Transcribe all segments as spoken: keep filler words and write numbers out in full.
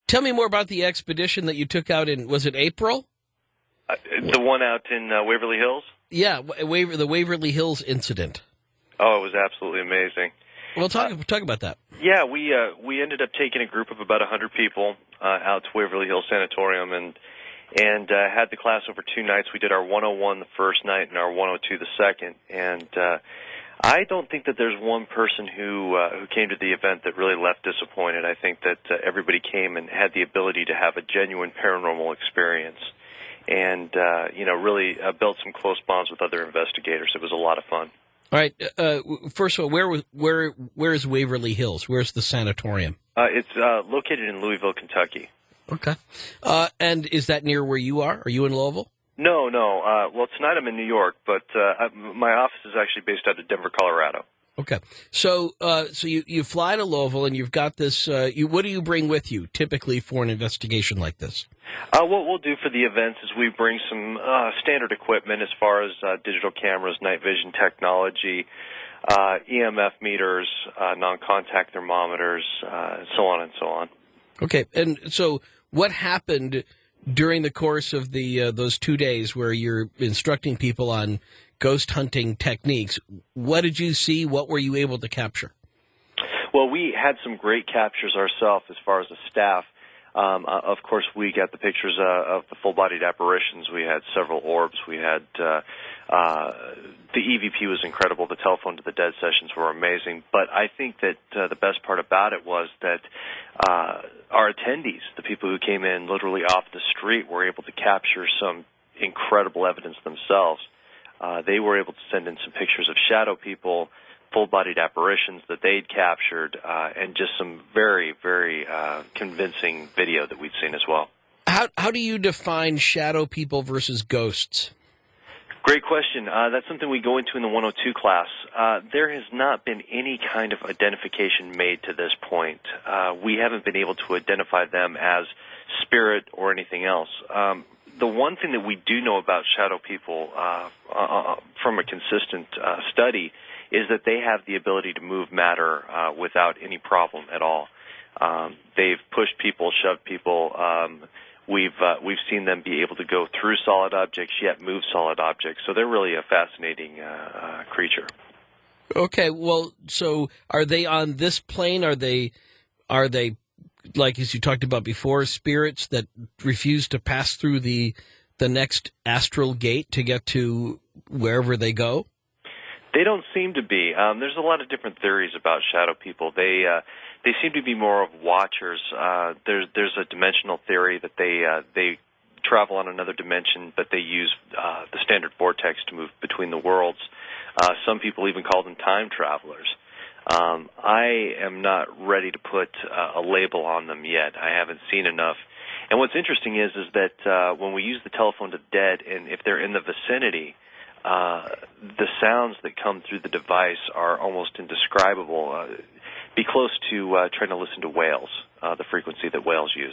Tell me more about the expedition that you took out in, was it April? Uh, the one out in uh, Waverly Hills? Yeah, Waver, the Waverly Hills incident. Oh, it was absolutely amazing. Well, talk uh, talk about that. Yeah, we uh, we ended up taking a group of about one hundred people uh, out to Waverly Hills Sanatorium and and uh, had the class over two nights. We did our one oh one the first night and our one oh two the second. And uh, I don't think that there's one person who uh, who came to the event that really left disappointed. I think that uh, everybody came and had the ability to have a genuine paranormal experience. And, uh, you know, really uh, built some close bonds with other investigators. It was a lot of fun. All right. Uh, first of all, where was where where is Waverly Hills? Where's the sanatorium? Uh, it's uh, located in Louisville, Kentucky. Okay. Uh, and is that near where you are? Are you in Louisville? No, no. Uh, well, tonight I'm in New York, but uh, I, my office is actually based out of Denver, Colorado. Okay. So, uh, so you, you fly to Louisville, and you've got this. Uh, you, what do you bring with you typically for an investigation like this? Uh, what we'll do for the events is we bring some uh, standard equipment as far as uh, digital cameras, night vision technology, uh, E M F meters, uh, non-contact thermometers, uh, so on and so on. Okay. And so, what happened during the course of the uh, those two days where you're instructing people on ghost hunting techniques? What did you see? What were you able to capture? Well, we had some great captures ourselves as far as the staff. Um, uh, of course, we got the pictures uh, of the full-bodied apparitions. We had several orbs. We had uh, uh, the E V P was incredible. The telephone to the dead sessions were amazing. But I think that uh, the best part about it was that uh, our attendees, the people who came in literally off the street, were able to capture some incredible evidence themselves. Uh, they were able to send in some pictures of shadow people, full-bodied apparitions that they'd captured, uh, and just some very, very uh, convincing video that we'd seen as well. How how do you define shadow people versus ghosts? Great question. Uh, that's something we go into in the one oh two class. Uh, there has not been any kind of identification made to this point. Uh, we haven't been able to identify them as spirit or anything else. Um, the one thing that we do know about shadow people uh, uh, from a consistent uh, study is that they have the ability to move matter uh, without any problem at all. Um, they've pushed people, shoved people. Um, we've uh, we've seen them be able to go through solid objects, yet move solid objects. So they're really a fascinating uh, uh, creature. Okay, well, so are they on this plane? Are they are they like, as you talked about before, spirits that refuse to pass through the the next astral gate to get to wherever they go? They don't seem to be. Um, there's a lot of different theories about shadow people. They uh, they seem to be more of watchers. Uh, there's there's a dimensional theory that they uh, they travel on another dimension, but they use uh, the standard vortex to move between the worlds. Uh, some people even call them time travelers. Um, I am not ready to put uh, a label on them yet. I haven't seen enough. And what's interesting is is that uh, when we use the telephone to the dead, and if they're in the vicinity, uh, the sounds that come through the device are almost indescribable. Uh, be close to uh, trying to listen to whales, uh, the frequency that whales use.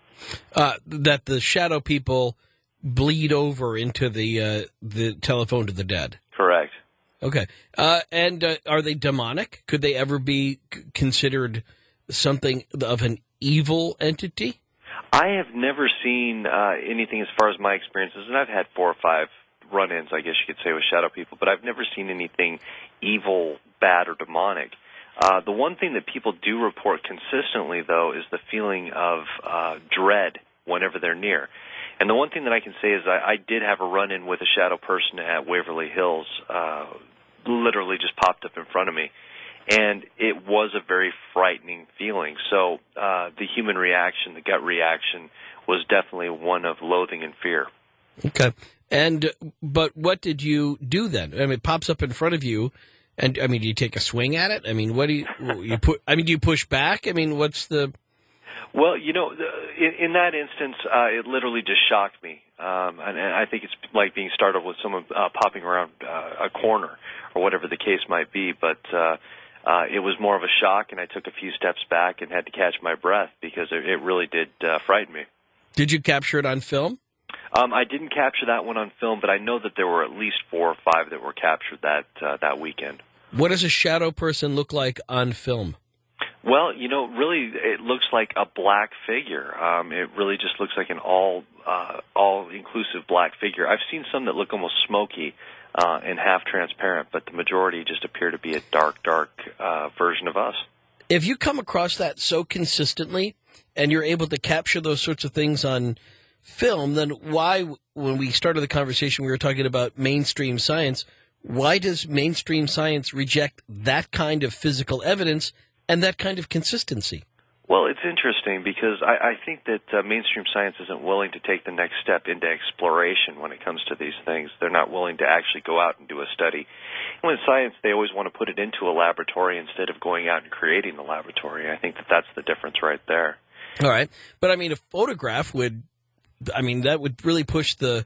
Uh, that the shadow people bleed over into the uh, the telephone to the dead. Correct. Okay. Uh, and uh, are they demonic? Could they ever be c- considered something of an evil entity? I have never seen uh, anything as far as my experiences, and I've had four or five run-ins, I guess you could say, with shadow people, but I've never seen anything evil, bad, or demonic. Uh, the one thing that people do report consistently, though, is the feeling of uh, dread whenever they're near. And the one thing that I can say is I, I did have a run-in with a shadow person at Waverly Hills, uh, literally just popped up in front of me. And it was a very frightening feeling. So uh, the human reaction, the gut reaction, was definitely one of loathing and fear. Okay. And but what did you do then? I mean, it pops up in front of you, and I mean, do you take a swing at it? I mean, what do you you put? I mean, do you push back? I mean, what's the? Well, you know, in, in that instance, uh, it literally just shocked me, um, and, and I think it's like being startled with someone uh, popping around uh, a corner or whatever the case might be. But uh, uh, it was more of a shock, and I took a few steps back and had to catch my breath because it, it really did uh, frighten me. Did you capture it on film? Um, I didn't capture that one on film, but I know that there were at least four or five that were captured that uh, that weekend. What does a shadow person look like on film? Well, you know, really, it looks like a black figure. Um, it really just looks like an all uh, all-inclusive black figure. I've seen some that look almost smoky uh, and half transparent, but the majority just appear to be a dark, dark uh, version of us. If you come across that so consistently and you're able to capture those sorts of things on film, then why, when we started the conversation, we were talking about mainstream science, why does mainstream science reject that kind of physical evidence and that kind of consistency? Well, it's interesting because I, I think that uh, mainstream science isn't willing to take the next step into exploration when it comes to these things. They're not willing to actually go out and do a study. And with science, they always want to put it into a laboratory instead of going out and creating the laboratory. I think that that's the difference right there. All right. But, I mean, a photograph would, I mean, that would really push the,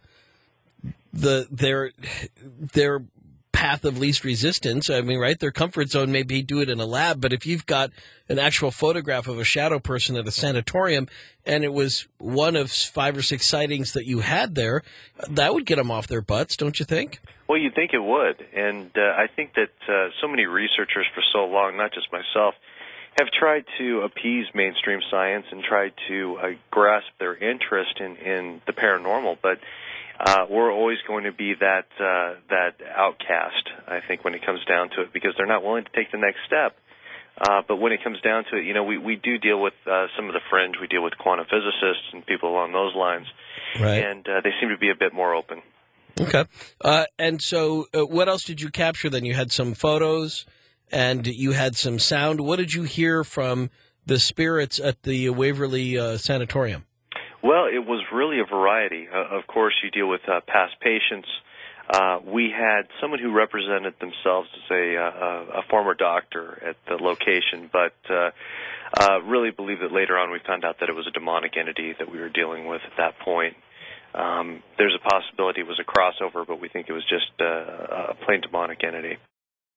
the, their, their, path of least resistance. I mean, right? Their comfort zone may be do it in a lab, but if you've got an actual photograph of a shadow person at a sanatorium and it was one of five or six sightings that you had there, that would get them off their butts, don't you think? Well, you'd think it would. And uh, I think that uh, so many researchers for so long, not just myself, have tried to appease mainstream science and tried to uh, grasp their interest in, in the paranormal, but Uh, we're always going to be that uh, that outcast, I think, when it comes down to it, because they're not willing to take the next step. Uh, but when it comes down to it, you know, we, we do deal with uh, some of the fringe. We deal with quantum physicists and people along those lines, right. and uh, they seem to be a bit more open. Okay. Uh, and so uh, what else did you capture then? You had some photos and you had some sound. What did you hear from the spirits at the Waverly uh, Sanatorium? Well, it was really a variety. Uh, of course, you deal with uh, past patients. Uh, we had someone who represented themselves as a, uh, a former doctor at the location, but uh, uh, really believe that later on we found out that it was a demonic entity that we were dealing with at that point. Um, there's a possibility it was a crossover, but we think it was just uh, a plain demonic entity.